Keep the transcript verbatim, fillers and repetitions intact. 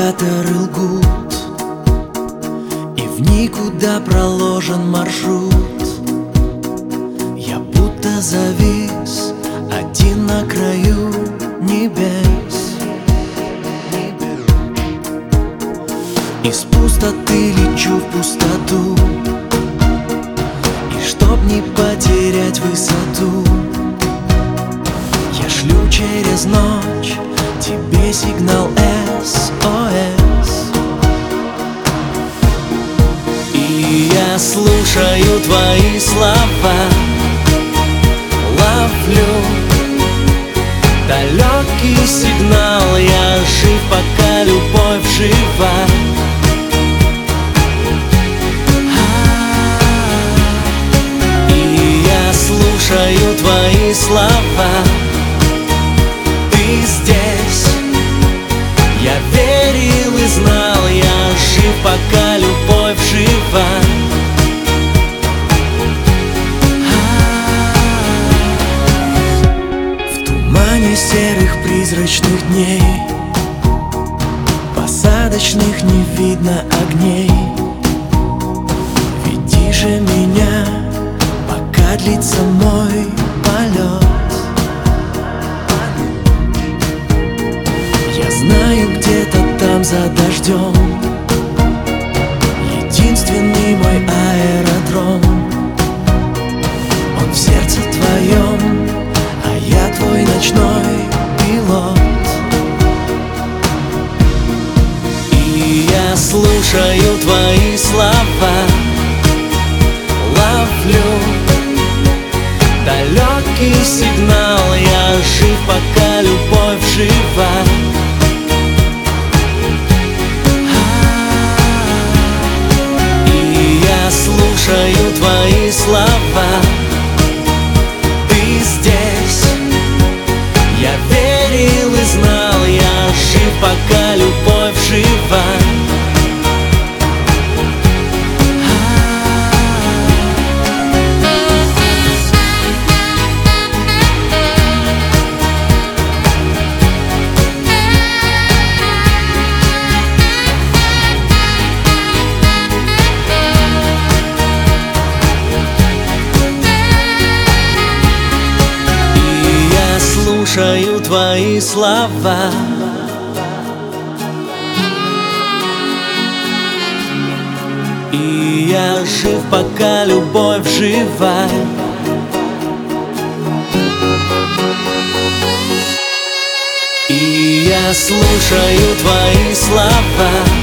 навигаторы лгут, и в никуда проложен маршрут. Я будто завис один на краю небес. Из пустоты лечу в пустоту, и чтоб не потерять высоту, я шлю через ночь тебе сигнал эс о эс. И я слушаю твои слова, ловлю далекий сигнал. Я жив, пока любовь жива. И я слушаю твои слова. Ты здесь, я верил и знал. Я жив, пока любовь жива. В тумане серых призрачных дней, посадочных не видно огней. Веди же меня, пока длится мой полет. Я знаю, где-то там за дождем единственный мой аэродром. Он в сердце твоем, а я твой ночной пилот. И я слушаю твои слова, ловлю далекий сигнал. Я жив, пока любовь жива. И я слушаю твои слова. Ты здесь, я верил и знал. Я жив, пока любовь жива. Слушаю твои слова. И я жив, пока любовь жива. И я слушаю твои слова.